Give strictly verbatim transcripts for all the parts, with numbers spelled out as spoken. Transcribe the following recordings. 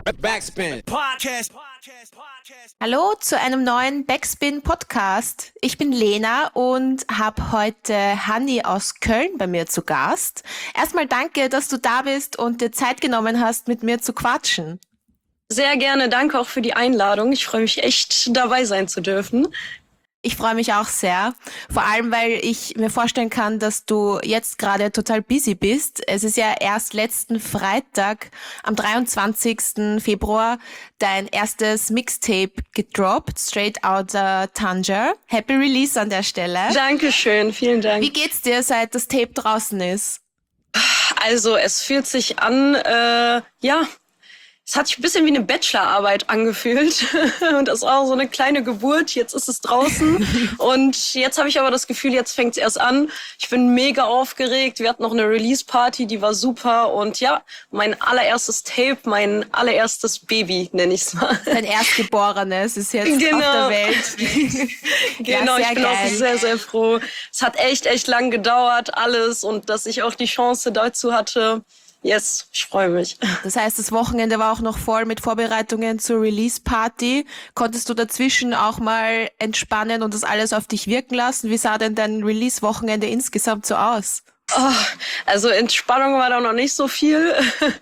Backspin. Podcast. Hallo zu einem neuen Backspin Podcast. Ich bin Lena und habe heute Hanni aus Köln bei mir zu Gast. Erstmal danke, dass du da bist und dir Zeit genommen hast, mit mir zu quatschen. Sehr gerne, danke auch für die Einladung. Ich freue mich echt, dabei sein zu dürfen. Ich freue mich auch sehr, vor allem, weil ich mir vorstellen kann, dass du jetzt gerade total busy bist. Es ist ja erst letzten Freitag, am dreiundzwanzigsten Februar, dein erstes Mixtape gedroppt, Straight Outta Tanja. Happy Release an der Stelle. Dankeschön, vielen Dank. Wie geht's dir, seit das Tape draußen ist? Also, es fühlt sich an, äh, ja... Es hat sich ein bisschen wie eine Bachelorarbeit angefühlt und das war auch so eine kleine Geburt. Jetzt ist es draußen und jetzt habe ich aber das Gefühl, jetzt fängt es erst an. Ich bin mega aufgeregt. Wir hatten noch eine Release-Party, die war super und ja, mein allererstes Tape, mein allererstes Baby, nenne ich es mal. Dein Erstgeborenes ist jetzt genau. auf der Welt. Genau, ja, ich bin geil. auch sehr, sehr froh. Es hat echt, echt lang gedauert, alles und dass ich auch die Chance dazu hatte. Yes, ich freue mich. Das heißt, das Wochenende war auch noch voll mit Vorbereitungen zur Release-Party. Konntest du dazwischen auch mal entspannen und das alles auf dich wirken lassen? Wie sah denn dein Release-Wochenende insgesamt so aus? Oh, also Entspannung war da noch nicht so viel.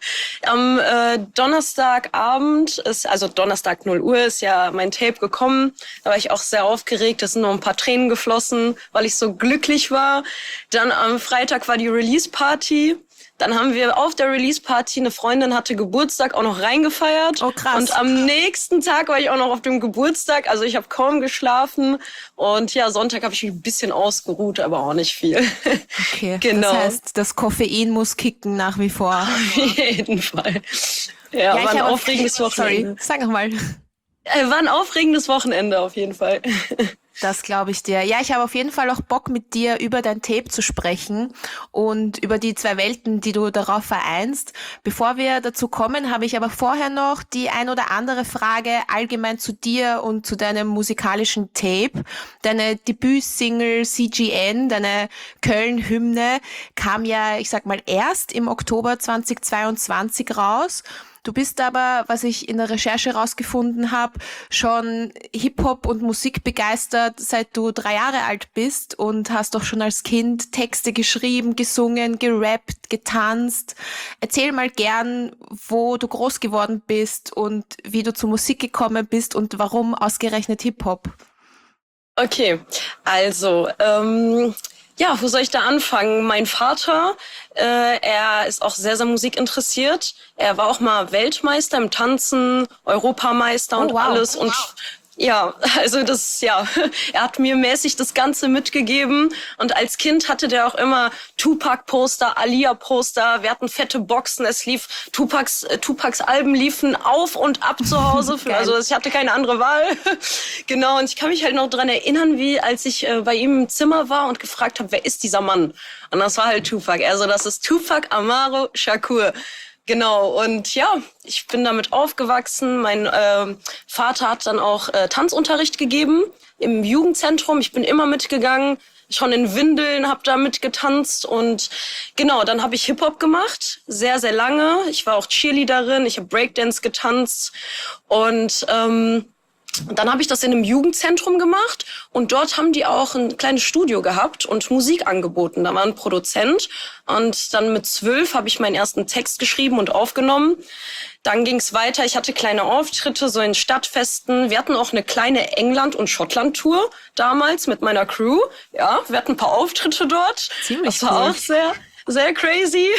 Am äh, Donnerstagabend ist, also Donnerstag null Uhr ist ja mein Tape gekommen. Da war ich auch sehr aufgeregt. Es sind noch ein paar Tränen geflossen, weil ich so glücklich war. Dann am Freitag war die Release-Party. Dann haben wir auf der Release-Party, eine Freundin hatte Geburtstag, auch noch reingefeiert. Oh, krass. Und am nächsten Tag war ich auch noch auf dem Geburtstag. Also ich habe kaum geschlafen. Und ja, Sonntag habe ich mich ein bisschen ausgeruht, aber auch nicht viel. Okay, genau. Das heißt, das Koffein muss kicken nach wie vor. Auf jeden Fall. Ja, Ja, war ich ein habe- aufregendes Wochenende. Sorry, sag nochmal. Äh, War ein aufregendes Wochenende auf jeden Fall. Das glaube ich dir. Ja, ich habe auf jeden Fall auch Bock, mit dir über dein Tape zu sprechen und über die zwei Welten, die du darauf vereinst. Bevor wir dazu kommen, habe ich aber vorher noch die ein oder andere Frage allgemein zu dir und zu deinem musikalischen Tape. Deine Debütsingle C G N, deine Köln-Hymne, kam ja, ich sag mal, erst im Oktober zweitausendzweiundzwanzig raus. Du bist aber, was ich in der Recherche rausgefunden habe, schon Hip-Hop und Musik begeistert, seit du drei Jahre alt bist und hast doch schon als Kind Texte geschrieben, gesungen, gerappt, getanzt. Erzähl mal gern, wo du groß geworden bist und wie du zur Musik gekommen bist und warum ausgerechnet Hip-Hop. Okay, also, ähm, ja, wo soll ich da anfangen? Mein Vater, äh, er ist auch sehr, sehr musikinteressiert. Er war auch mal Weltmeister im Tanzen, Europameister Oh, und wow. alles. Und ja, also das, ja, er hat mir mäßig das Ganze mitgegeben. Und als Kind hatte der auch immer Tupac-Poster, Alia-Poster. Wir hatten fette Boxen. Es lief, Tupacs, äh, Tupacs Alben liefen auf und ab zu Hause. Für, Geil. also ich hatte keine andere Wahl. Genau, und ich kann mich halt noch dran erinnern, wie als ich äh, bei ihm im Zimmer war und gefragt habe, wer ist dieser Mann? Und das war halt Tupac. Also das ist Tupac Amaru Shakur. Genau, und ja, ich bin damit aufgewachsen. Mein äh, Vater hat dann auch äh, Tanzunterricht gegeben im Jugendzentrum. Ich bin immer mitgegangen, schon in Windeln, habe da mitgetanzt. Und genau, dann habe ich Hip-Hop gemacht, sehr, sehr lange. Ich war auch Cheerleaderin, ich habe Breakdance getanzt. Und ähm, dann habe ich das in einem Jugendzentrum gemacht und dort haben die auch ein kleines Studio gehabt und Musik angeboten. Da war ein Produzent und dann mit zwölf habe ich meinen ersten Text geschrieben und aufgenommen. Dann ging es weiter. Ich hatte kleine Auftritte so in Stadtfesten. Wir hatten auch eine kleine England- und Schottland-Tour damals mit meiner Crew. Ja, wir hatten ein paar Auftritte dort. Ziemlich Das war cool. auch sehr, sehr crazy.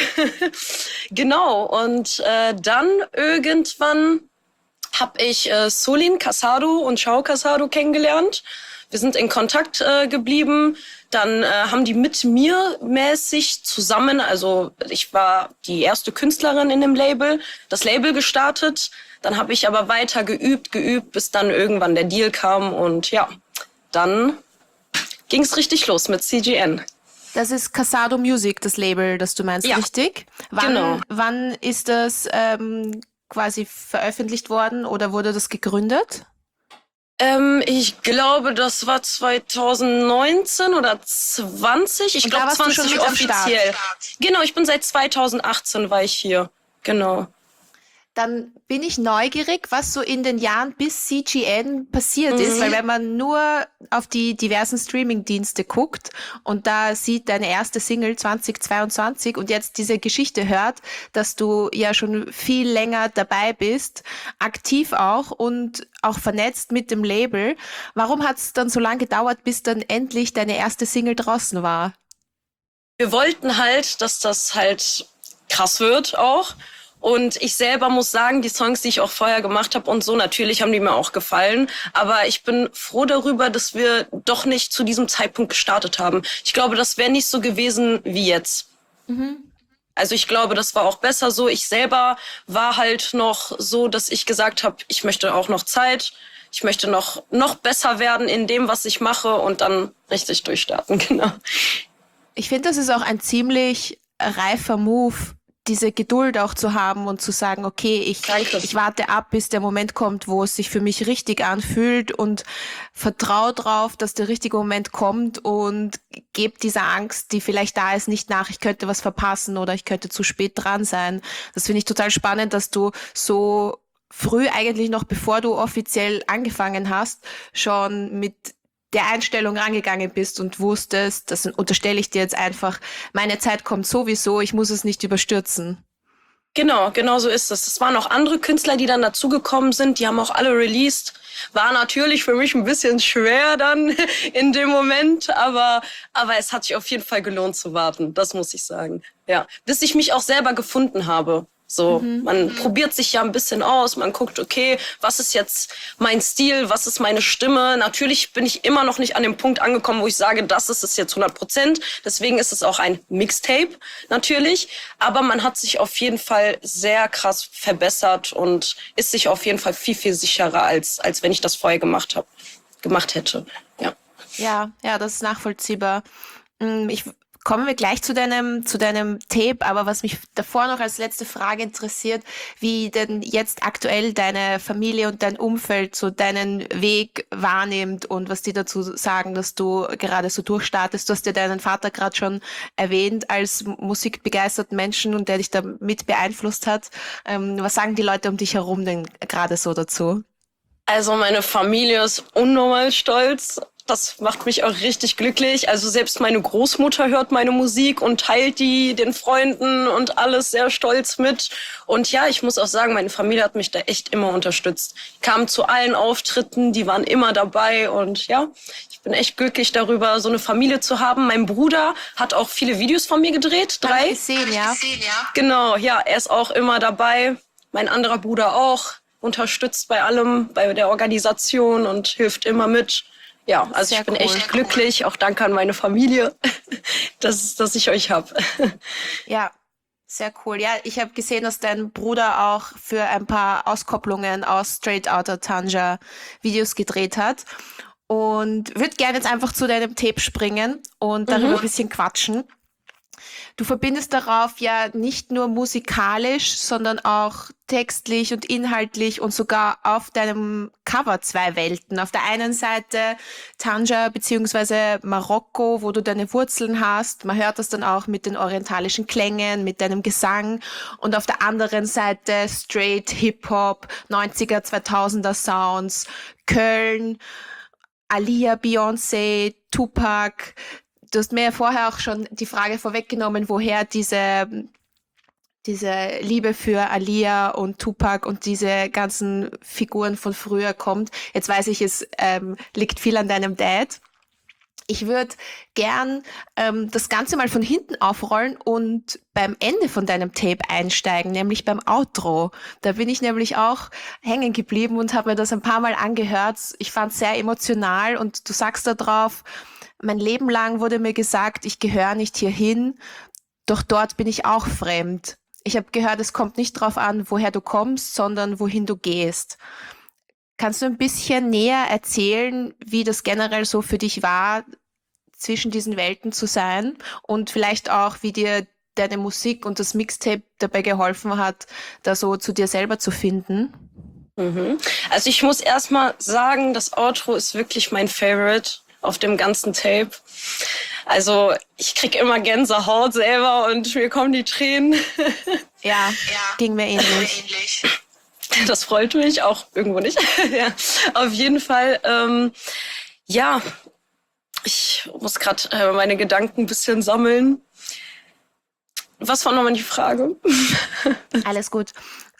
Genau. Und äh, dann irgendwann habe ich äh, Solin Casado und Shao Casado kennengelernt. Wir sind in Kontakt äh, geblieben. Dann äh, haben die mit mir mäßig zusammen, also ich war die erste Künstlerin in dem Label, das Label gestartet. Dann habe ich aber weiter geübt, geübt, bis dann irgendwann der Deal kam. Und ja, dann ging es richtig los mit C G N. Das ist Casado Music, das Label, das du meinst, Ja, richtig? Wann, genau. Wann ist das ähm, quasi veröffentlicht worden oder wurde das gegründet? Ähm, ich glaube, das war zweitausendneunzehn oder zwanzig. Ich Und da glaube warst du schon zwanzig mit am Start. offiziell. Genau, ich bin seit zweitausendachtzehn war ich hier. Genau. Dann bin ich neugierig, was so in den Jahren bis C G N passiert Mhm. ist, weil wenn man nur auf die diversen Streaming-Dienste guckt und da sieht deine erste Single zwanzig zweiundzwanzig und jetzt diese Geschichte hört, dass du ja schon viel länger dabei bist, aktiv auch und auch vernetzt mit dem Label. Warum hat es dann so lange gedauert, bis dann endlich deine erste Single draußen war? Wir wollten halt, dass das halt krass wird auch. Und ich selber muss sagen, die Songs, die ich auch vorher gemacht habe und so, natürlich haben die mir auch gefallen. Aber ich bin froh darüber, dass wir doch nicht zu diesem Zeitpunkt gestartet haben. Ich glaube, das wäre nicht so gewesen wie jetzt. Mhm. Also ich glaube, das war auch besser so. Ich selber war halt noch so, dass ich gesagt habe, ich möchte auch noch Zeit. Ich möchte noch, noch besser werden in dem, was ich mache und dann richtig durchstarten, genau. Ich finde, das ist auch ein ziemlich reifer Move, diese Geduld auch zu haben und zu sagen, okay, ich, Danke. ich warte ab, bis der Moment kommt, wo es sich für mich richtig anfühlt und vertraue drauf, dass der richtige Moment kommt und gebe dieser Angst, die vielleicht da ist, nicht nach, ich könnte was verpassen oder ich könnte zu spät dran sein. Das finde ich total spannend, dass du so früh eigentlich noch, bevor du offiziell angefangen hast, schon mit der Einstellung rangegangen bist und wusstest, das unterstelle ich dir jetzt einfach, meine Zeit kommt sowieso, ich muss es nicht überstürzen. Genau, genau so ist es. Es waren auch andere Künstler, die dann dazugekommen sind, die haben auch alle released. War natürlich für mich ein bisschen schwer dann in dem Moment, aber, aber es hat sich auf jeden Fall gelohnt zu warten, das muss ich sagen. Ja, bis ich mich auch selber gefunden habe. So, mhm. man probiert sich ja ein bisschen aus, man guckt, okay, was ist jetzt mein Stil, was ist meine Stimme? Natürlich bin ich immer noch nicht an dem Punkt angekommen, wo ich sage, das ist es jetzt hundert Prozent. Deswegen ist es auch ein Mixtape, natürlich. Aber man hat sich auf jeden Fall sehr krass verbessert und ist sich auf jeden Fall viel, viel sicherer, als, als wenn ich das vorher gemacht habe, gemacht hätte. Ja, ja, ja, das ist nachvollziehbar. Ich Kommen wir gleich zu deinem, zu deinem Tape, aber was mich davor noch als letzte Frage interessiert, wie denn jetzt aktuell deine Familie und dein Umfeld so deinen Weg wahrnimmt und was die dazu sagen, dass du gerade so durchstartest. Du hast ja deinen Vater gerade schon erwähnt als musikbegeisterten Menschen und der dich da mit beeinflusst hat. Ähm, was sagen die Leute um dich herum denn gerade so dazu? Also meine Familie ist unnormal stolz. Das macht mich auch richtig glücklich. Also selbst meine Großmutter hört meine Musik und teilt die den Freunden und alles sehr stolz mit. Und ja, ich muss auch sagen, meine Familie hat mich da echt immer unterstützt. Die kamen zu allen Auftritten, die waren immer dabei. Und ja, ich bin echt glücklich darüber, so eine Familie zu haben. Mein Bruder hat auch viele Videos von mir gedreht. Drei. Hab ich gesehen, ja. Genau, ja, er ist auch immer dabei. Mein anderer Bruder auch. Unterstützt bei allem, bei der Organisation und hilft immer mit. Ja, also Sehr ich bin cool. echt glücklich, auch danke an meine Familie, dass, dass ich euch habe. Ja, sehr cool. Ja, ich habe gesehen, dass dein Bruder auch für ein paar Auskopplungen aus Straight Outta Tanja Videos gedreht hat und würde gerne jetzt einfach zu deinem Tape springen und darüber mhm. ein bisschen quatschen. Du verbindest darauf ja nicht nur musikalisch, sondern auch textlich und inhaltlich und sogar auf deinem Cover zwei Welten. Auf der einen Seite Tanja bzw. Marokko, wo du deine Wurzeln hast. Man hört das dann auch mit den orientalischen Klängen, mit deinem Gesang. Und auf der anderen Seite straight Hip-Hop, neunziger, zweitausender Sounds, Köln, Aaliyah, Beyoncé, Tupac. Du hast mir ja vorher auch schon die Frage vorweggenommen, woher diese, diese Liebe für Aaliyah und Tupac und diese ganzen Figuren von früher kommt. Jetzt weiß ich, es ähm, liegt viel an deinem Dad. Ich würde gern ähm, das Ganze mal von hinten aufrollen und beim Ende von deinem Tape einsteigen, nämlich beim Outro. Da bin ich nämlich auch hängen geblieben und habe mir das ein paar Mal angehört. Ich fand es sehr emotional und du sagst da drauf, mein Leben lang wurde mir gesagt, ich gehöre nicht hierhin, doch dort bin ich auch fremd. Ich habe gehört, es kommt nicht drauf an, woher du kommst, sondern wohin du gehst. Kannst du ein bisschen näher erzählen, wie das generell so für dich war, zwischen diesen Welten zu sein und vielleicht auch, wie dir deine Musik und das Mixtape dabei geholfen hat, da so zu dir selber zu finden? Mhm. Also ich muss erstmal sagen, das Outro ist wirklich mein Favorite auf dem ganzen Tape. Also ich krieg immer Gänsehaut selber und mir kommen die Tränen. Ja, ja. Ging mir ähnlich. Das freut mich, auch irgendwo nicht. Ja, auf jeden Fall, ähm, ja, ich muss gerade äh, meine Gedanken ein bisschen sammeln. Was war nochmal die Frage? Alles gut.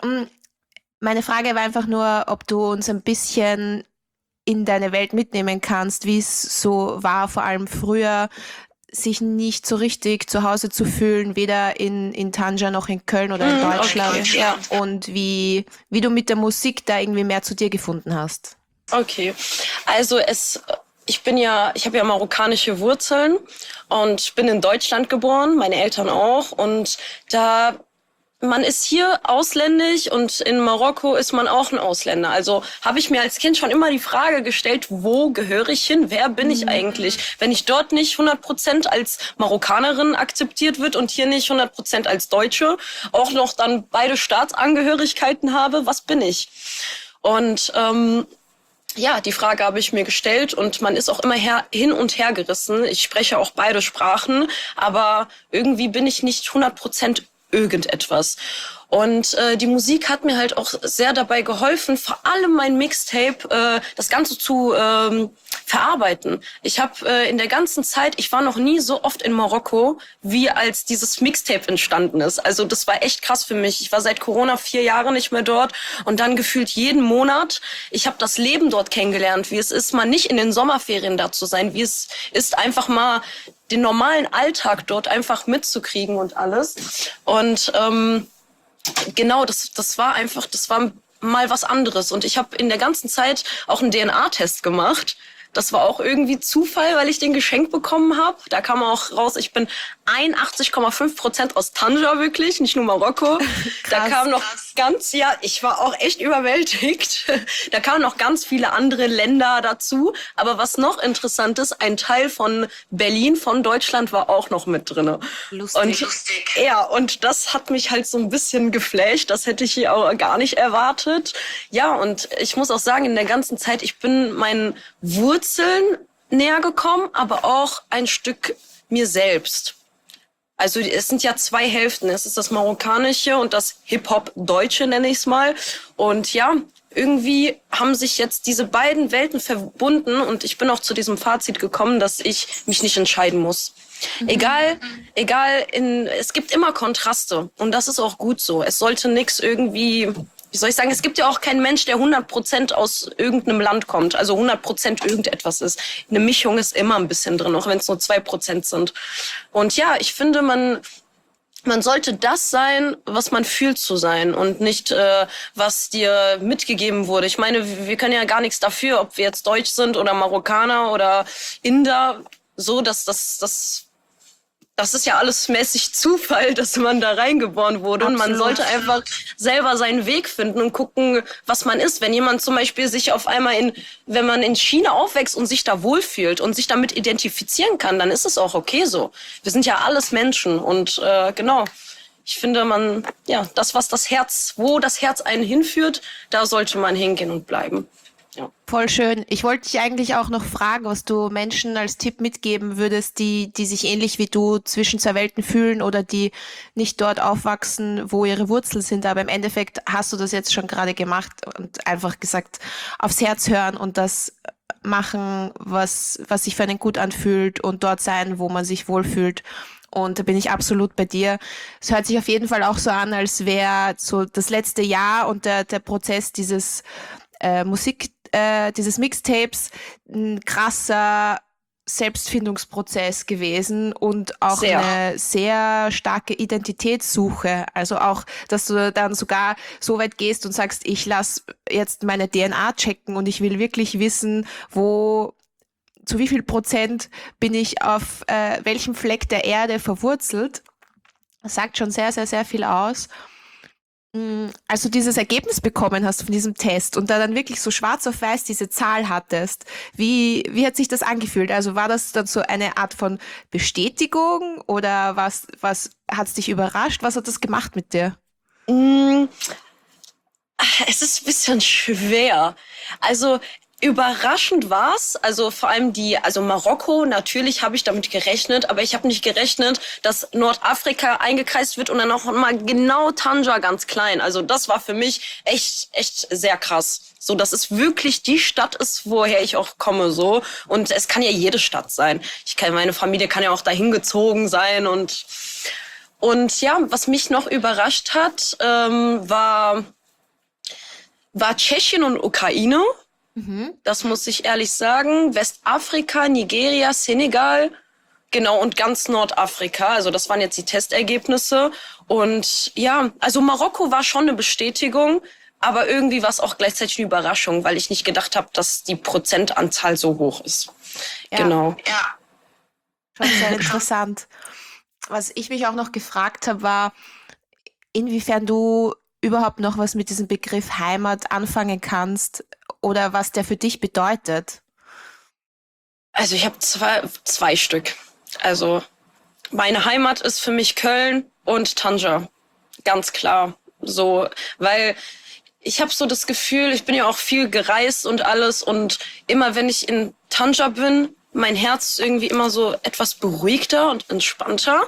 Meine Frage war einfach nur, ob du uns ein bisschen in deine Welt mitnehmen kannst, wie es so war, vor allem früher, sich nicht so richtig zu Hause zu fühlen, weder in, in Tanger noch in Köln oder in Deutschland. Okay, ja. Und wie, wie du mit der Musik da irgendwie mehr zu dir gefunden hast. Okay, also es... Ich bin ja, ich habe ja marokkanische Wurzeln und bin in Deutschland geboren, meine Eltern auch. Und da, man ist hier ausländisch und in Marokko ist man auch ein Ausländer. Also habe ich mir als Kind schon immer die Frage gestellt, wo gehöre ich hin? Wer bin ich eigentlich? Wenn ich dort nicht hundert Prozent als Marokkanerin akzeptiert wird und hier nicht hundert Prozent als Deutsche, auch noch dann beide Staatsangehörigkeiten habe, was bin ich? Und ähm, ja, die Frage habe ich mir gestellt und man ist auch immer her, hin und her gerissen. Ich spreche auch beide Sprachen, aber irgendwie bin ich nicht hundert Prozent irgendetwas. Und äh, die Musik hat mir halt auch sehr dabei geholfen, vor allem mein Mixtape, äh, das Ganze zu ähm, verarbeiten. Ich habe äh, in der ganzen Zeit, ich war noch nie so oft in Marokko, wie als dieses Mixtape entstanden ist. Also das war echt krass für mich. Ich war seit Corona vier Jahre nicht mehr dort und dann gefühlt jeden Monat. Ich habe das Leben dort kennengelernt, wie es ist, mal nicht in den Sommerferien da zu sein, wie es ist, einfach mal den normalen Alltag dort einfach mitzukriegen und alles. Und ähm, genau, das, das war einfach, das war mal was anderes. Und ich habe in der ganzen Zeit auch einen D N A-Test gemacht. Das war auch irgendwie Zufall, weil ich den geschenkt bekommen habe. Da kam auch raus, ich bin einundachtzig Komma fünf Prozent aus Tanger wirklich, nicht nur Marokko. Da kam noch ganz, ja, ich war auch echt überwältigt. Da kamen noch ganz viele andere Länder dazu. Aber was noch interessant ist, ein Teil von Berlin, von Deutschland war auch noch mit drinne. Lustig. Und, Lustig. Ja, und das hat mich halt so ein bisschen geflasht. Das hätte ich hier auch gar nicht erwartet. Ja, und ich muss auch sagen, in der ganzen Zeit, ich bin meinen Wurzeln näher gekommen, aber auch ein Stück mir selbst. Also es sind ja zwei Hälften. Es ist das Marokkanische und das Hip-Hop-Deutsche, nenne ich es mal. Und ja, irgendwie haben sich jetzt diese beiden Welten verbunden und ich bin auch zu diesem Fazit gekommen, dass ich mich nicht entscheiden muss. Mhm. Egal, egal, in, es gibt immer Kontraste und das ist auch gut so. Es sollte nichts irgendwie... Wie soll ich sagen, es gibt ja auch keinen Mensch, der hundert Prozent aus irgendeinem Land kommt, also hundert Prozent irgendetwas ist. Eine Mischung ist immer ein bisschen drin, auch wenn es nur zwei Prozent sind. Und ja, ich finde, man man sollte das sein, was man fühlt zu sein und nicht, äh, was dir mitgegeben wurde. Ich meine, wir können ja gar nichts dafür, ob wir jetzt Deutsch sind oder Marokkaner oder Inder, so, dass das... das Das ist ja alles mäßig Zufall, dass man da reingeboren wurde. Absolut. Und man sollte einfach selber seinen Weg finden und gucken, was man ist. Wenn jemand zum Beispiel sich auf einmal in, wenn man in China aufwächst und sich da wohlfühlt und sich damit identifizieren kann, dann ist es auch okay so. Wir sind ja alles Menschen und äh, genau. Ich finde, man, ja, das, was das Herz, wo das Herz einen hinführt, da sollte man hingehen und bleiben. Ja. Voll schön. Ich wollte dich eigentlich auch noch fragen, was du Menschen als Tipp mitgeben würdest, die, die sich ähnlich wie du zwischen zwei Welten fühlen oder die nicht dort aufwachsen, wo ihre Wurzeln sind. Aber im Endeffekt hast du das jetzt schon gerade gemacht und einfach gesagt, aufs Herz hören und das machen, was, was sich für einen gut anfühlt und dort sein, wo man sich wohlfühlt. Und da bin ich absolut bei dir. Es hört sich auf jeden Fall auch so an, als wäre so das letzte Jahr und der, der Prozess dieses äh, Musik, äh, dieses Mixtapes ein krasser Selbstfindungsprozess gewesen und auch sehr. Eine sehr starke Identitätssuche. Also auch, dass du dann sogar so weit gehst und sagst, ich lass jetzt meine D N A checken und ich will wirklich wissen, wo, zu wie viel Prozent bin ich auf äh, welchem Fleck der Erde verwurzelt. Das sagt schon sehr, sehr, sehr viel aus. Als du dieses Ergebnis bekommen hast von diesem Test und da dann wirklich so schwarz auf weiß diese Zahl hattest, wie, wie hat sich das angefühlt? Also war das dann so eine Art von Bestätigung oder was, was hat es dich überrascht? Was hat das gemacht mit dir? Es ist ein bisschen schwer. Also Überraschend war's, also vor allem die, also Marokko, natürlich habe ich damit gerechnet, aber ich habe nicht gerechnet, dass Nordafrika eingekreist wird und dann auch mal genau Tanger ganz klein. Also das war für mich echt, echt sehr krass. So, dass es wirklich die Stadt ist, woher ich auch komme, so. Und es kann ja jede Stadt sein. Ich kann, meine Familie kann ja auch dahin gezogen sein und, und ja, was mich noch überrascht hat, ähm, war, war Tschechien und Ukraine. Das muss ich ehrlich sagen. Westafrika, Nigeria, Senegal, genau, und ganz Nordafrika. Also das waren jetzt die Testergebnisse. Und ja, also Marokko war schon eine Bestätigung, aber irgendwie war es auch gleichzeitig eine Überraschung, weil ich nicht gedacht habe, dass die Prozentanzahl so hoch ist. Ja. Genau. Ja. Schon sehr interessant. Was ich mich auch noch gefragt habe, war, inwiefern du überhaupt noch was mit diesem Begriff Heimat anfangen kannst oder was der für dich bedeutet. Also ich habe zwei, zwei Stück. Also meine Heimat ist für mich Köln und Tanger. Ganz klar. So, weil ich habe so das Gefühl, ich bin ja auch viel gereist und alles und immer wenn ich in Tanger bin, mein Herz ist irgendwie immer so etwas beruhigter und entspannter.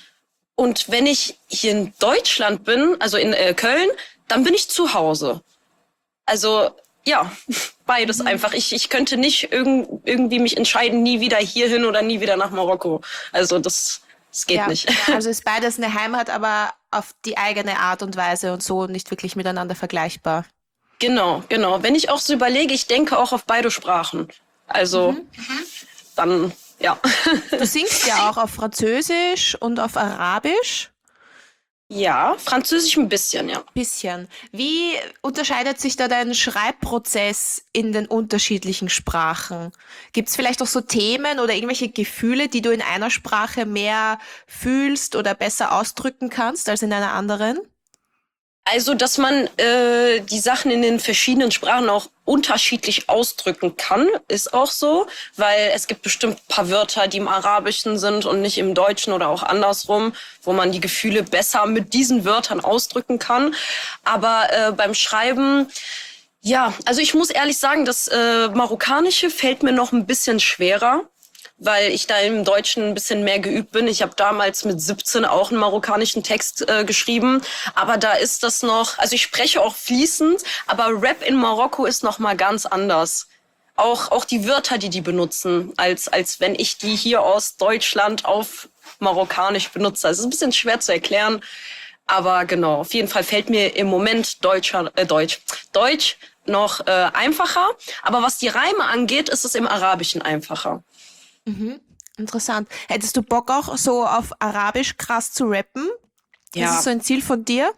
Und wenn ich hier in Deutschland bin, also in äh, Köln, dann bin ich zu Hause. Also ja, beides mhm. einfach. Ich, ich könnte nicht irg- irgendwie mich entscheiden, nie wieder hierhin oder nie wieder nach Marokko. Also das, das geht ja, nicht. Also ist beides eine Heimat, aber auf die eigene Art und Weise und so nicht wirklich miteinander vergleichbar. Genau, genau. Wenn ich auch so überlege, ich denke auch auf beide Sprachen. Also mhm. dann, ja. Du singst ja auch auf Französisch und auf Arabisch. Ja, Französisch ein bisschen, ja. Bisschen. Wie unterscheidet sich da dein Schreibprozess in den unterschiedlichen Sprachen? Gibt es vielleicht auch so Themen oder irgendwelche Gefühle, die du in einer Sprache mehr fühlst oder besser ausdrücken kannst als in einer anderen? Also, dass man äh, die Sachen in den verschiedenen Sprachen auch unterschiedlich ausdrücken kann, ist auch so, weil es gibt bestimmt ein paar Wörter, die im Arabischen sind und nicht im Deutschen oder auch andersrum, wo man die Gefühle besser mit diesen Wörtern ausdrücken kann. Aber äh, beim Schreiben, ja, also ich muss ehrlich sagen, das äh, Marokkanische fällt mir noch ein bisschen schwerer, weil ich da im Deutschen ein bisschen mehr geübt bin. Ich habe damals mit siebzehn auch einen marokkanischen Text äh, geschrieben, aber da ist das noch, also ich spreche auch fließend, aber Rap in Marokko ist noch mal ganz anders. Auch auch die Wörter, die die benutzen, als als wenn ich die hier aus Deutschland auf Marokkanisch benutze. Also es ist ein bisschen schwer zu erklären, aber genau, auf jeden Fall fällt mir im Moment Deutscher, äh, Deutsch, Deutsch noch äh, einfacher, aber was die Reime angeht, ist es im Arabischen einfacher. Mhm. Interessant. Hättest du Bock auch so auf Arabisch krass zu rappen? Ja. Ist es so ein Ziel von dir?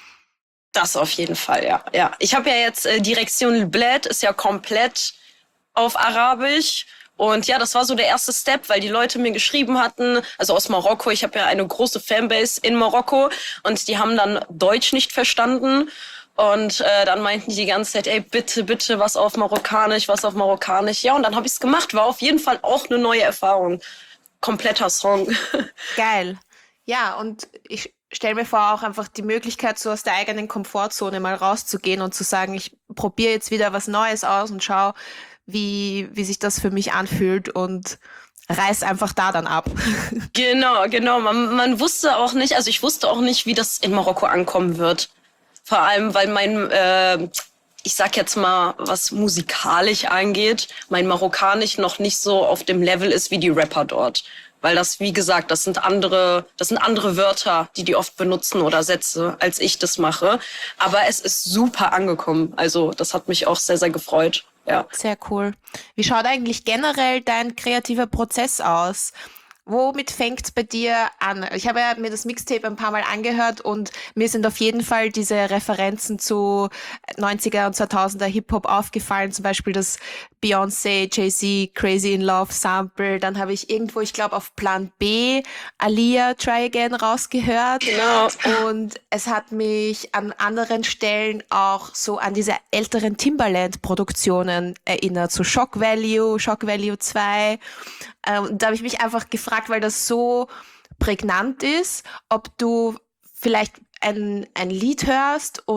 Das auf jeden Fall, ja. ja. Ich habe ja jetzt äh, Direktion Bled, ist ja komplett auf Arabisch. Und ja, das war so der erste Step, weil die Leute mir geschrieben hatten, also aus Marokko, ich habe ja eine große Fanbase in Marokko und die haben dann Deutsch nicht verstanden. Und äh, dann meinten die die ganze Zeit, ey, bitte, bitte, was auf Marokkanisch, was auf Marokkanisch. Ja, und dann habe ich es gemacht. War auf jeden Fall auch eine neue Erfahrung. Kompletter Song. Geil. Ja, und ich stelle mir vor, auch einfach die Möglichkeit, so aus der eigenen Komfortzone mal rauszugehen und zu sagen, ich probiere jetzt wieder was Neues aus und schau, wie, wie sich das für mich anfühlt und reiß einfach da dann ab. Genau, genau. Man, man wusste auch nicht, also ich wusste auch nicht, wie das in Marokko ankommen wird. Vor allem, weil mein, äh, ich sag jetzt mal, was musikalisch angeht, mein Marokkanisch noch nicht so auf dem Level ist wie die Rapper dort. Weil das, wie gesagt, das sind andere, das sind andere Wörter, die die oft benutzen oder Sätze, als ich das mache. Aber es ist super angekommen. Also das hat mich auch sehr, sehr gefreut. Ja. Sehr cool. Wie schaut eigentlich generell dein kreativer Prozess aus? Womit fängt's bei dir an? Ich habe ja mir das Mixtape ein paar Mal angehört und mir sind auf jeden Fall diese Referenzen zu neunziger und zweitausender Hip-Hop aufgefallen. Zum Beispiel das Beyoncé, Jay-Z, Crazy in Love Sample. Dann habe ich irgendwo, ich glaube auf Plan B, Aaliyah Try Again rausgehört. Genau. Und es hat mich an anderen Stellen auch so an diese älteren Timbaland-Produktionen erinnert. So Shock Value, Shock Value zwei. Ähm, da habe ich mich einfach gefragt, weil das so prägnant ist, ob du vielleicht ein, ein Lied hörst und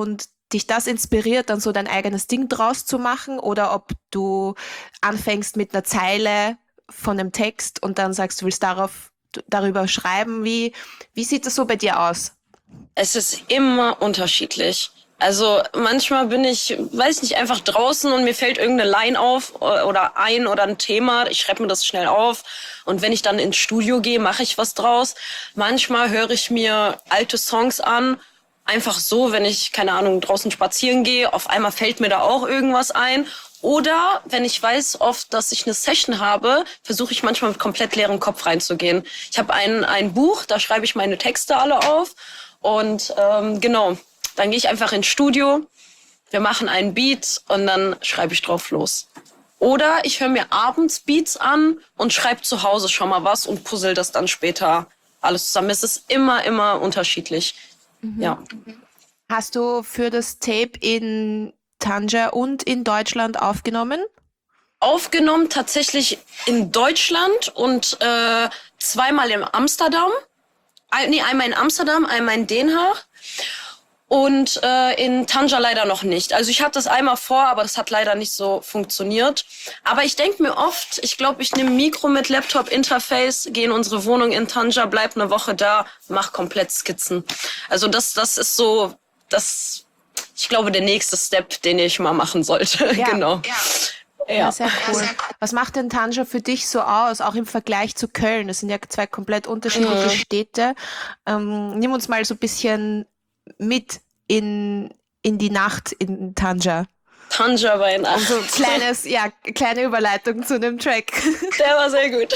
dich das inspiriert, dann so dein eigenes Ding draus zu machen, oder ob du anfängst mit einer Zeile von einem Text und dann sagst, du willst darauf, darüber schreiben. Wie, wie sieht das so bei dir aus? Es ist immer unterschiedlich. Also manchmal bin ich, weiß nicht, einfach draußen und mir fällt irgendeine Line auf oder ein oder ein Thema. Ich schreibe mir das schnell auf und wenn ich dann ins Studio gehe, mache ich was draus. Manchmal höre ich mir alte Songs an, einfach so, wenn ich, keine Ahnung, draußen spazieren gehe. Auf einmal fällt mir da auch irgendwas ein. Oder wenn ich weiß oft, dass ich eine Session habe, versuche ich manchmal mit komplett leerem Kopf reinzugehen. Ich habe ein, ein Buch, da schreibe ich meine Texte alle auf und ähm, genau. Dann gehe ich einfach ins Studio, wir machen einen Beat und dann schreibe ich drauf los. Oder ich höre mir abends Beats an und schreibe zu Hause schon mal was und puzzle das dann später alles zusammen. Es ist immer, immer unterschiedlich. Mhm. Ja. Hast du für das Tape in Tanger und in Deutschland aufgenommen? Aufgenommen tatsächlich in Deutschland und äh, zweimal in Amsterdam. Ein, nee, einmal in Amsterdam, einmal in Den Haag. Und äh, in Tanger leider noch nicht. Also ich hatte das einmal vor, aber das hat leider nicht so funktioniert. Aber ich denke mir oft, ich glaube, ich nehme Mikro mit Laptop-Interface, gehe in unsere Wohnung in Tanger, bleib eine Woche da, mach komplett Skizzen. Also das, das ist so, das, ich glaube, der nächste Step, den ich mal machen sollte. Ja, genau. Ja. Ja, sehr cool. Was macht denn Tanger für dich so aus, auch im Vergleich zu Köln? Das sind ja zwei komplett unterschiedliche mhm. Städte. Ähm, nimm uns mal so ein bisschen mit in, in die Nacht in Tanger. Tanger war in Nacht. Also kleines, ja, kleine Überleitung zu einem Track. Der war sehr gut.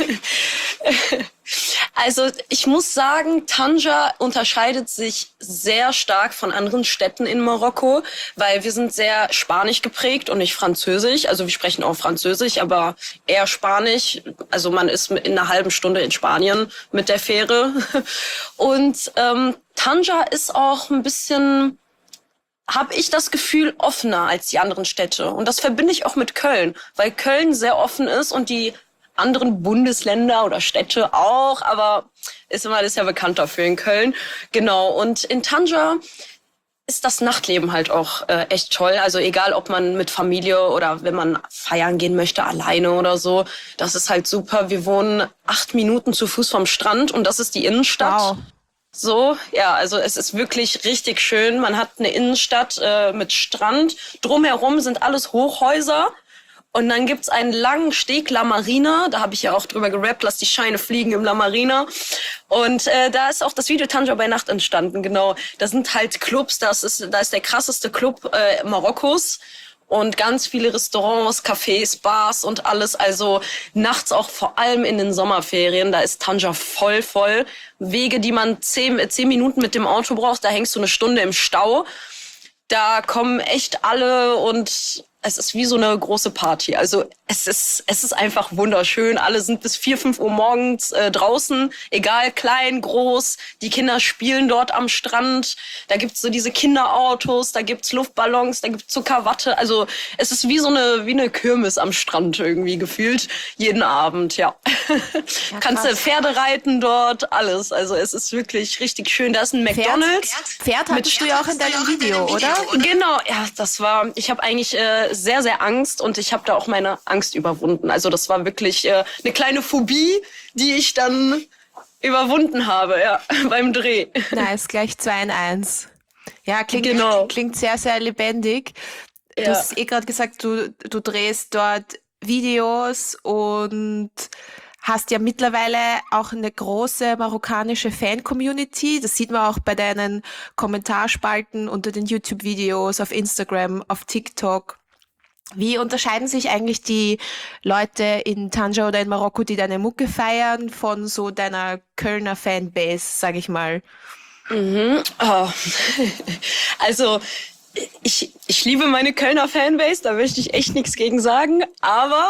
Also ich muss sagen, Tanger unterscheidet sich sehr stark von anderen Städten in Marokko, weil wir sind sehr spanisch geprägt und nicht französisch. Also wir sprechen auch Französisch, aber eher Spanisch. Also man ist in einer halben Stunde in Spanien mit der Fähre. Und ähm, Tanger ist auch ein bisschen, habe ich das Gefühl, offener als die anderen Städte. Und das verbinde ich auch mit Köln, weil Köln sehr offen ist und die anderen Bundesländer oder Städte auch, aber ist immer, das ist ja bekannt dafür in Köln. Genau. Und in Tanger ist das Nachtleben halt auch äh, echt toll. Also egal, ob man mit Familie oder wenn man feiern gehen möchte, alleine oder so. Das ist halt super. Wir wohnen acht Minuten zu Fuß vom Strand und das ist die Innenstadt. Wow. So, ja, also es ist wirklich richtig schön. Man hat eine Innenstadt äh, mit Strand. Drumherum sind alles Hochhäuser. Und dann gibt's einen langen Steg, La Marina. Da habe ich ja auch drüber gerappt, lass die Scheine fliegen im La Marina. Und äh, da ist auch das Video Tanger bei Nacht entstanden, genau. Da sind halt Clubs, das ist, da ist der krasseste Club äh, Marokkos. Und ganz viele Restaurants, Cafés, Bars und alles. Also nachts auch vor allem in den Sommerferien, da ist Tanger voll, voll. Wege, die man zehn, zehn Minuten mit dem Auto braucht, da hängst du eine Stunde im Stau. Da kommen echt alle und es ist wie so eine große Party. Also es ist es ist einfach wunderschön. Alle sind bis vier, fünf Uhr morgens äh, draußen, egal klein, groß. Die Kinder spielen dort am Strand. Da gibt's so diese Kinderautos, da gibt's Luftballons, da gibt's Zuckerwatte. Also es ist wie so eine wie eine Kirmes am Strand irgendwie gefühlt jeden Abend. Ja, ja kannst du Pferde reiten dort, alles. Also es ist wirklich richtig schön. Da ist ein McDonald's. Pferd, Pferd hattest du ja auch in deinem Video, oder? Genau, ja, das war. Ich habe eigentlich äh, sehr, sehr Angst und ich habe da auch meine Angst überwunden. Also das war wirklich äh, eine kleine Phobie, die ich dann überwunden habe, ja, beim Dreh. Nice, gleich zwei in eins. Ja, klingt, genau. klingt sehr, sehr lebendig. Du ja. hast eh gerade gesagt, du, du drehst dort Videos und hast ja mittlerweile auch eine große marokkanische Fan-Community. Das sieht man auch bei deinen Kommentarspalten unter den YouTube-Videos, auf Instagram, auf TikTok. Wie unterscheiden sich eigentlich die Leute in Tanger oder in Marokko, die deine Mucke feiern, von so deiner Kölner Fanbase, sag ich mal? Mhm. Oh. Also ich, ich liebe meine Kölner Fanbase, da möchte ich echt nichts gegen sagen, aber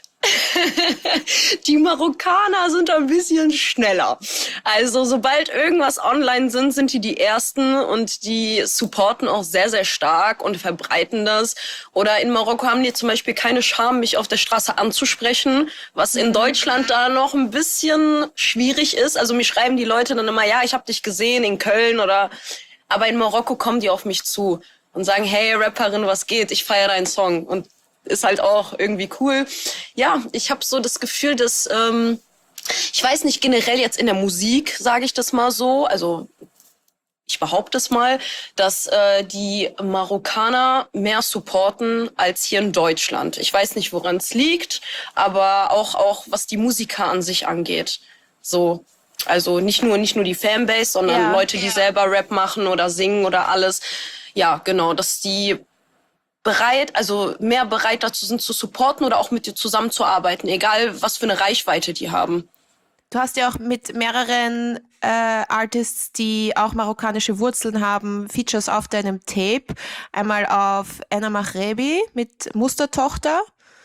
die Marokkaner sind ein bisschen schneller. Also sobald irgendwas online sind, sind die die Ersten und die supporten auch sehr, sehr stark und verbreiten das. Oder in Marokko haben die zum Beispiel keine Scham, mich auf der Straße anzusprechen, was in Deutschland da noch ein bisschen schwierig ist. Also mir schreiben die Leute dann immer, ja, ich habe dich gesehen in Köln oder... Aber in Marokko kommen die auf mich zu. und sagen, hey Rapperin, was geht? Ich feiere deinen Song. Und ist halt auch irgendwie cool. Ja, ich habe so das Gefühl, dass, ähm, ich weiß nicht, generell jetzt in der Musik, sage ich das mal so, also ich behaupte es mal, dass äh, die Marokkaner mehr supporten als hier in Deutschland. Ich weiß nicht, woran es liegt, aber auch auch was die Musiker an sich angeht. So, also nicht nur nicht nur die Fanbase, sondern Ja. Leute, die Ja. selber Rap machen oder singen oder alles. Ja, genau, dass die bereit, also mehr bereit dazu sind zu supporten oder auch mit dir zusammenzuarbeiten, egal was für eine Reichweite die haben. Du hast ja auch mit mehreren äh, Artists, die auch marokkanische Wurzeln haben, Features auf deinem Tape. Einmal auf Enna Machrebi mit Mustertochter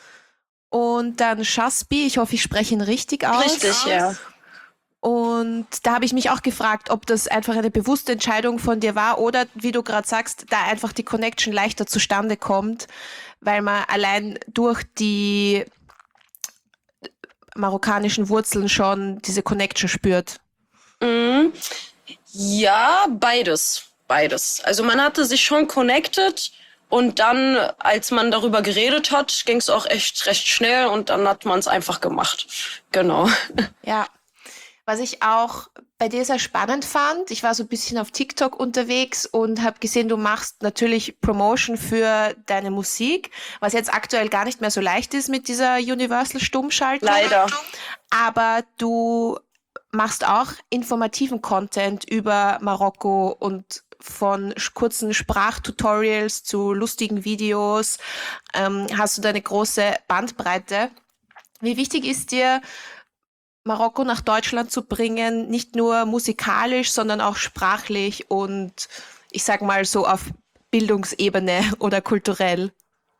und dann Shasbi, ich hoffe, ich spreche ihn richtig aus. Richtig, ja. Und da habe ich mich auch gefragt, ob das einfach eine bewusste Entscheidung von dir war oder, wie du gerade sagst, da einfach die Connection leichter zustande kommt, weil man allein durch die marokkanischen Wurzeln schon diese Connection spürt. Mhm. Ja, beides. Beides. Also man hatte sich schon connected und dann, als man darüber geredet hat, ging es auch echt recht schnell und dann hat man es einfach gemacht. Genau. Ja. Was ich auch bei dir sehr spannend fand, ich war so ein bisschen auf TikTok unterwegs und habe gesehen, du machst natürlich Promotion für deine Musik, was jetzt aktuell gar nicht mehr so leicht ist mit dieser Universal-Stummschaltung. Leider. Aber du machst auch informativen Content über Marokko und von sch- kurzen Sprachtutorials zu lustigen Videos ähm, hast du da eine große Bandbreite. Wie wichtig ist dir, Marokko nach Deutschland zu bringen, nicht nur musikalisch, sondern auch sprachlich und ich sag mal so auf Bildungsebene oder kulturell?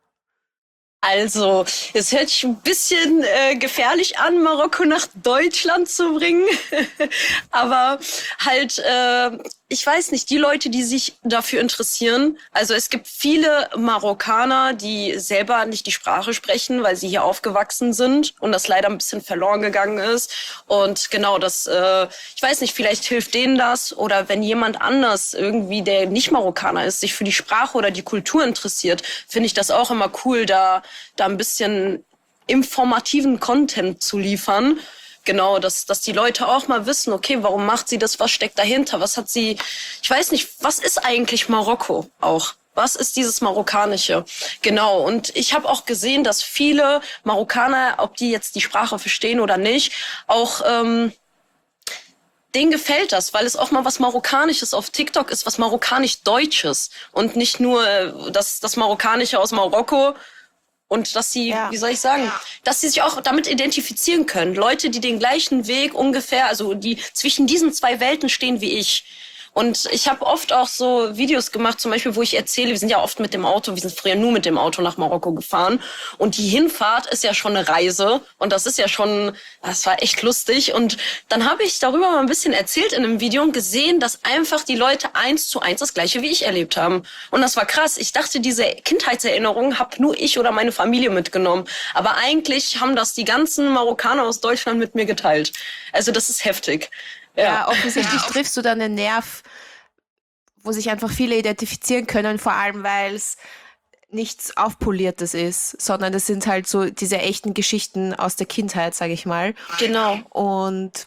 Also, es hört sich ein bisschen äh, gefährlich an, Marokko nach Deutschland zu bringen. Aber halt, äh, ich weiß nicht, die Leute, die sich dafür interessieren. Also es gibt viele Marokkaner, die selber nicht die Sprache sprechen, weil sie hier aufgewachsen sind und das leider ein bisschen verloren gegangen ist. Und genau das, äh, ich weiß nicht, vielleicht hilft denen das. Oder wenn jemand anders irgendwie, der nicht Marokkaner ist, sich für die Sprache oder die Kultur interessiert, finde ich das auch immer cool, da da ein bisschen informativen Content zu liefern. Genau, dass, dass die Leute auch mal wissen, okay, warum macht sie das, was steckt dahinter, was hat sie, ich weiß nicht, was ist eigentlich Marokko auch? Was ist dieses Marokkanische? Genau, und ich habe auch gesehen, dass viele Marokkaner, ob die jetzt die Sprache verstehen oder nicht, auch ähm, denen gefällt das, weil es auch mal was Marokkanisches auf TikTok ist, was marokkanisch-deutsches und nicht nur äh, das, das Marokkanische aus Marokko. Und dass sie, Ja. wie soll ich sagen, ja. dass sie sich auch damit identifizieren können. Leute, die den gleichen Weg ungefähr, also die zwischen diesen zwei Welten stehen wie ich. Und ich habe oft auch so Videos gemacht, zum Beispiel, wo ich erzähle, wir sind ja oft mit dem Auto, wir sind früher nur mit dem Auto nach Marokko gefahren. Und die Hinfahrt ist ja schon eine Reise. Und das ist ja schon, das war echt lustig. Und dann habe ich darüber mal ein bisschen erzählt in einem Video und gesehen, dass einfach die Leute eins zu eins das Gleiche wie ich erlebt haben. Und das war krass. Ich dachte, diese Kindheitserinnerungen habe nur ich oder meine Familie mitgenommen. Aber eigentlich haben das die ganzen Marokkaner aus Deutschland mit mir geteilt. Also das ist heftig. Ja, Ja. offensichtlich triffst du da einen Nerv, wo sich einfach viele identifizieren können, vor allem weil es nichts Aufpoliertes ist, sondern es sind halt so diese echten Geschichten aus der Kindheit, sage ich mal. Genau. Und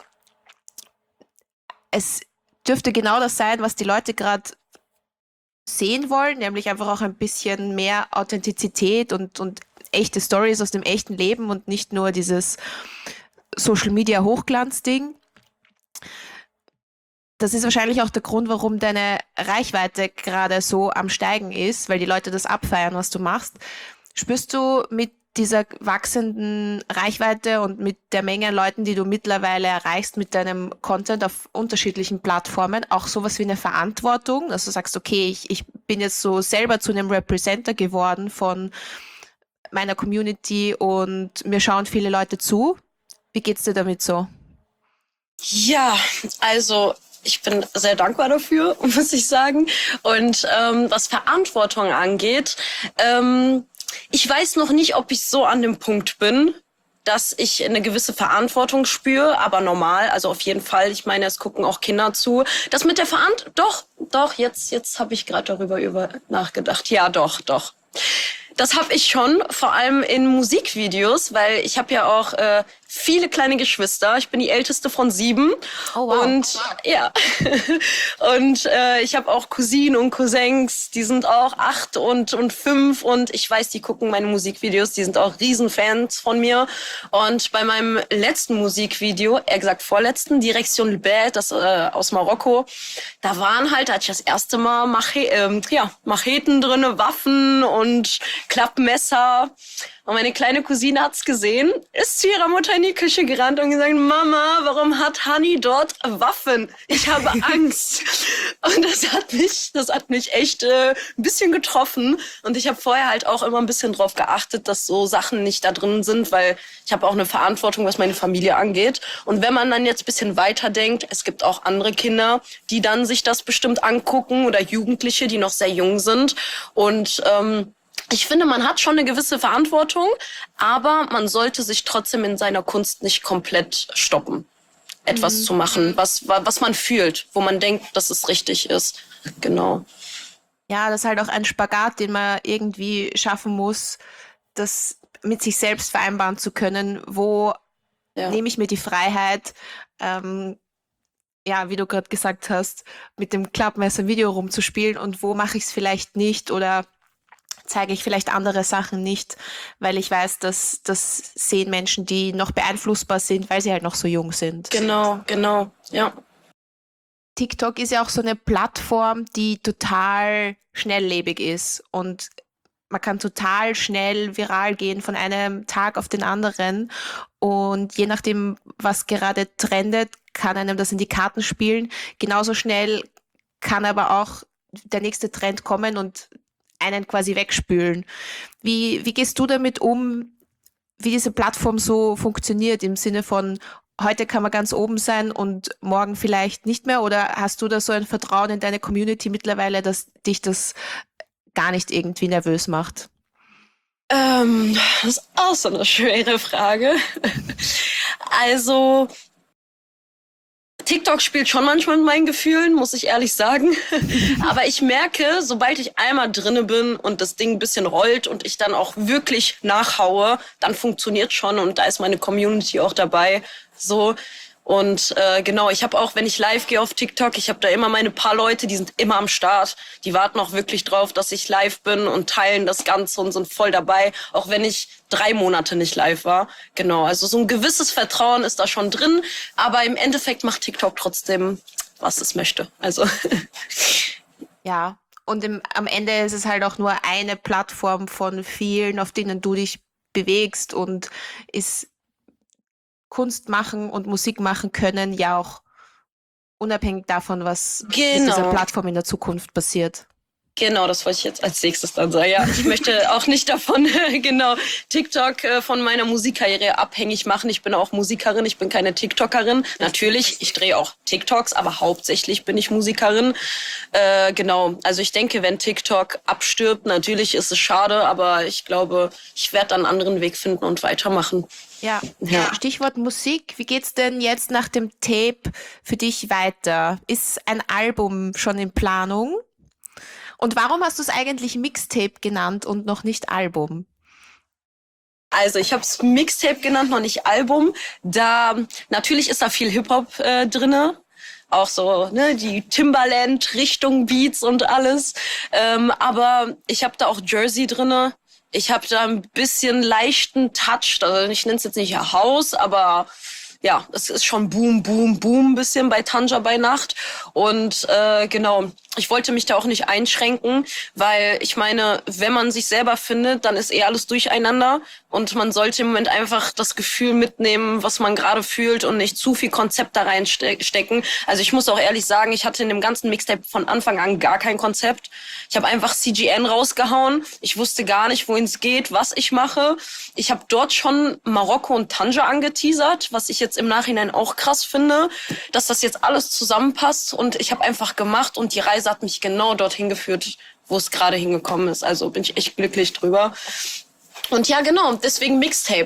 es dürfte genau das sein, was die Leute gerade sehen wollen, nämlich einfach auch ein bisschen mehr Authentizität und, und echte Stories aus dem echten Leben und nicht nur dieses Social-Media-Hochglanz-Ding. Das ist wahrscheinlich auch der Grund, warum deine Reichweite gerade so am Steigen ist, weil die Leute das abfeiern, was du machst. Spürst du mit dieser wachsenden Reichweite und mit der Menge an Leuten, die du mittlerweile erreichst mit deinem Content auf unterschiedlichen Plattformen, auch sowas wie eine Verantwortung, dass du sagst, okay, ich, ich bin jetzt so selber zu einem Representer geworden von meiner Community und mir schauen viele Leute zu. Wie geht's dir damit so? Ja, also ich bin sehr dankbar dafür, muss ich sagen. Und ähm, was Verantwortung angeht, ähm, ich weiß noch nicht, ob ich so an dem Punkt bin. dass ich eine gewisse Verantwortung spüre, aber normal, also auf jeden Fall. Ich meine, es gucken auch Kinder zu. Das mit der Verantwortung, doch, doch, jetzt, jetzt habe ich gerade darüber über nachgedacht. Ja, doch, doch. Das habe ich schon, vor allem in Musikvideos, weil ich habe ja auch äh, viele kleine Geschwister. Ich bin die älteste von sieben. Oh, wow. Und ja, und äh, ich habe auch Cousinen und Cousins, die sind auch acht und und fünf und ich weiß, die gucken meine Musikvideos, die sind auch Riesenfans von mir. Und bei meinem letzten Musikvideo, eher gesagt vorletzten, Direction Libet, das äh, aus Marokko, da waren halt, da hatte ich das erste Mal Mache ähm, ja, Macheten drinne, Waffen und Klappmesser. Und meine kleine Cousine hat's gesehen, ist zu ihrer Mutter in die Küche gerannt und gesagt, Mama, warum hat Hani dort Waffen? Ich habe Angst. Und das hat mich, das hat mich echt äh, ein bisschen getroffen. Und ich habe vorher halt auch immer ein bisschen drauf geachtet, dass so Sachen nicht da drin sind, weil ich habe auch eine Verantwortung, was meine Familie angeht. Und wenn man dann jetzt ein bisschen weiter denkt, es gibt auch andere Kinder, die dann sich das bestimmt angucken oder Jugendliche, die noch sehr jung sind. Und ähm, ich finde, man hat schon eine gewisse Verantwortung, aber man sollte sich trotzdem in seiner Kunst nicht komplett stoppen, etwas mhm. zu machen, was, was man fühlt, wo man denkt, dass es richtig ist. Genau. Ja, das ist halt auch ein Spagat, den man irgendwie schaffen muss, das mit sich selbst vereinbaren zu können. Wo ja. nehme ich mir die Freiheit, ähm, ja, wie du gerade gesagt hast, mit dem Klappmesser Video rumzuspielen und wo mache ich es vielleicht nicht oder zeige ich vielleicht andere Sachen nicht, weil ich weiß, dass das sehen Menschen, die noch beeinflussbar sind, weil sie halt noch so jung sind. Genau, genau, ja. TikTok ist ja auch so eine Plattform, die total schnelllebig ist und man kann total schnell viral gehen von einem Tag auf den anderen und je nachdem, was gerade trendet, kann einem das in die Karten spielen. Genauso schnell kann aber auch der nächste Trend kommen und einen quasi wegspülen. Wie, wie gehst du damit um, wie diese Plattform so funktioniert, im Sinne von, heute kann man ganz oben sein und morgen vielleicht nicht mehr? Oder hast du da so ein Vertrauen in deine Community mittlerweile, dass dich das gar nicht irgendwie nervös macht? Ähm, das ist auch so eine schwere Frage. Also TikTok spielt schon manchmal mit meinen Gefühlen, muss ich ehrlich sagen. Aber ich merke, sobald ich einmal drinne bin und das Ding ein bisschen rollt und ich dann auch wirklich nachhaue, dann funktioniert schon und da ist meine Community auch dabei. So. Und äh, genau, ich habe auch, wenn ich live gehe auf TikTok, ich habe da immer meine paar Leute, die sind immer am Start. Die warten auch wirklich drauf, dass ich live bin und teilen das Ganze und sind voll dabei, auch wenn ich drei Monate nicht live war. Genau, also so ein gewisses Vertrauen ist da schon drin, aber im Endeffekt macht TikTok trotzdem, was es möchte. Also ja, und im, am Ende ist es halt auch nur eine Plattform von vielen, auf denen du dich bewegst und ist Kunst machen und Musik machen können, ja auch unabhängig davon, was genau. mit dieser Plattform in der Zukunft passiert. Genau, das wollte ich jetzt als nächstes dann sagen. Ja, ich möchte auch nicht davon, genau, TikTok äh, von meiner Musikkarriere abhängig machen. Ich bin auch Musikerin, ich bin keine TikTokerin. Natürlich, ich drehe auch TikToks, aber hauptsächlich bin ich Musikerin. Äh, genau, also ich denke, wenn TikTok abstirbt, natürlich ist es schade, aber ich glaube, ich werde einen anderen Weg finden und weitermachen. Ja. Ja. Stichwort Musik. Wie geht's denn jetzt nach dem Tape für dich weiter? Ist ein Album schon in Planung? Und warum hast du es eigentlich Mixtape genannt und noch nicht Album? Also ich habe es Mixtape genannt, noch nicht Album. Da natürlich ist da viel Hip-Hop äh, drinne. Auch so, ne, die Timbaland-Richtung Beats und alles. Ähm, aber ich habe da auch Jersey drinne. Ich habe da ein bisschen leichten Touch, also ich nenne es jetzt nicht Haus, aber ja, es ist schon Boom, Boom, Boom ein bisschen bei Tanja bei Nacht. Und äh, genau, ich wollte mich da auch nicht einschränken, weil ich meine, wenn man sich selber findet, dann ist eh alles durcheinander. Und man sollte im Moment einfach das Gefühl mitnehmen, was man gerade fühlt und nicht zu viel Konzept da reinstecken. Also ich muss auch ehrlich sagen, ich hatte in dem ganzen Mixtape von Anfang an gar kein Konzept. Ich habe einfach C G N rausgehauen. Ich wusste gar nicht, wohin es geht, was ich mache. Ich habe dort schon Marokko und Tanja angeteasert, was ich jetzt im Nachhinein auch krass finde, dass das jetzt alles zusammenpasst. Und ich habe einfach gemacht und die Reise hat mich genau dorthin geführt, wo es gerade hingekommen ist. Also bin ich echt glücklich drüber. Und ja, genau, deswegen Mixtape.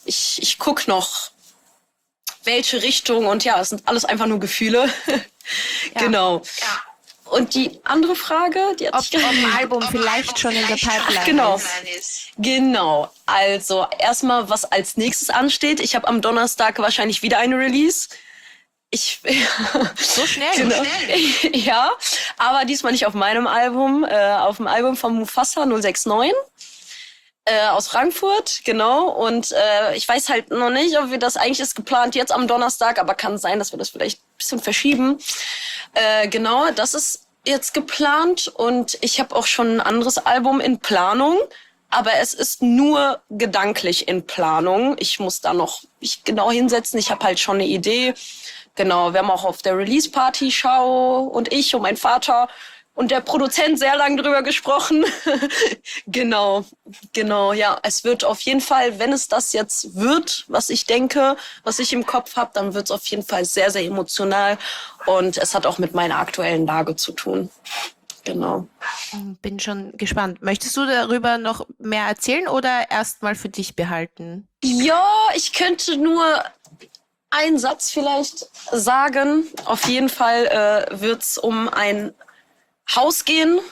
ich, ich guck noch, welche Richtung und ja, es sind alles einfach nur Gefühle. Ja. Genau. Ja. Und die andere Frage, die hat Ob, sich ob ein Album vielleicht schon in der Pipeline Genau. ist. Genau. Also erstmal, was als nächstes ansteht. Ich habe am Donnerstag wahrscheinlich wieder eine Release. Ich So schnell? genau. So schnell. Ja, aber diesmal nicht auf meinem Album, äh, auf dem Album von Mufasa null sechs neun. Äh, aus Frankfurt, genau. Und äh, ich weiß halt noch nicht, ob wir das eigentlich ist geplant jetzt am Donnerstag, aber kann sein, dass wir das vielleicht ein bisschen verschieben. Äh, genau, das ist jetzt geplant und ich habe auch schon ein anderes Album in Planung, aber es ist nur gedanklich in Planung. Ich muss da noch mich genau hinsetzen. Ich habe halt schon eine Idee. Genau, wir haben auch auf der Release-Party Schau und ich und mein Vater und der Produzent sehr lange drüber gesprochen. Genau, genau, ja. Es wird auf jeden Fall, wenn es das jetzt wird, was ich denke, was ich im Kopf habe, dann wird es auf jeden Fall sehr, sehr emotional. Und es hat auch mit meiner aktuellen Lage zu tun. Genau. Bin schon gespannt. Möchtest du darüber noch mehr erzählen oder erstmal für dich behalten? Ja, ich könnte nur einen Satz vielleicht sagen. Auf jeden Fall äh, wird es um ein Haus gehen,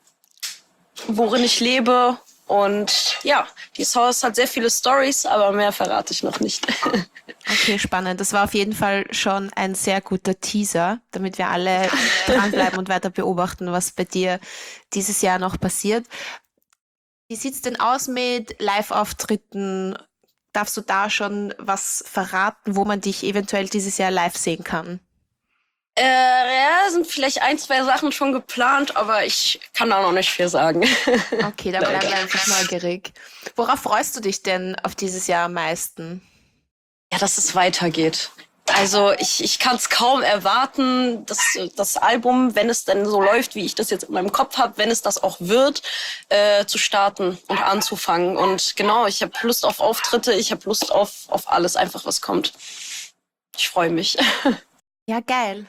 worin ich lebe. Und ja, dieses Haus hat sehr viele Storys, aber mehr verrate ich noch nicht. Okay, spannend. Das war auf jeden Fall schon ein sehr guter Teaser, damit wir alle dranbleiben und weiter beobachten, was bei dir dieses Jahr noch passiert. Wie sieht's denn aus mit Live-Auftritten? Darfst du da schon was verraten, wo man dich eventuell dieses Jahr live sehen kann? Äh, ja, sind vielleicht ein, zwei Sachen schon geplant, aber ich kann da noch nicht viel sagen. Okay, dann bleiben wir einfach neugierig. Worauf freust du dich denn auf dieses Jahr am meisten? Ja, dass es weitergeht. Also ich, ich kann es kaum erwarten, dass das Album, wenn es denn so läuft, wie ich das jetzt in meinem Kopf habe, wenn es das auch wird, äh, zu starten und anzufangen. Und genau, ich habe Lust auf Auftritte, ich habe Lust auf, auf alles, einfach was kommt. Ich freue mich. Ja, geil.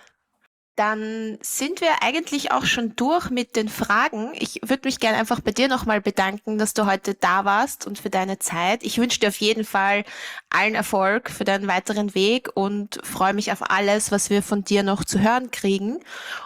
Dann sind wir eigentlich auch schon durch mit den Fragen. Ich würde mich gerne einfach bei dir nochmal bedanken, dass du heute da warst und für deine Zeit. Ich wünsche dir auf jeden Fall allen Erfolg für deinen weiteren Weg und freue mich auf alles, was wir von dir noch zu hören kriegen.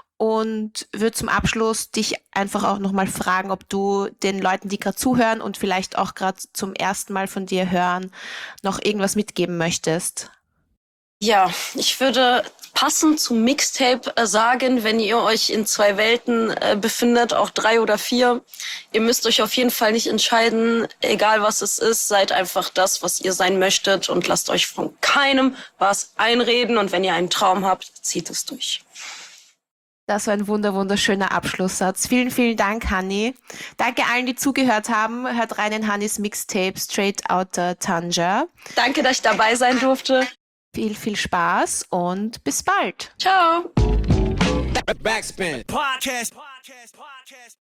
Und würde zum Abschluss dich einfach auch nochmal fragen, ob du den Leuten, die gerade zuhören und vielleicht auch gerade zum ersten Mal von dir hören, noch irgendwas mitgeben möchtest. Ja, ich würde passend zum Mixtape äh, sagen, wenn ihr euch in zwei Welten äh, befindet, auch drei oder vier, ihr müsst euch auf jeden Fall nicht entscheiden, egal was es ist, seid einfach das, was ihr sein möchtet und lasst euch von keinem was einreden und wenn ihr einen Traum habt, zieht es durch. Das war ein wunder, wunderschöner Abschlusssatz. Vielen, vielen Dank, Hanni. Danke allen, die zugehört haben. Hört rein in Hannis Mixtape Straight Outta Tanja. Danke, dass ich dabei sein durfte. Viel, viel Spaß und bis bald. Ciao. Backspin. Podcast. Podcast. Podcast.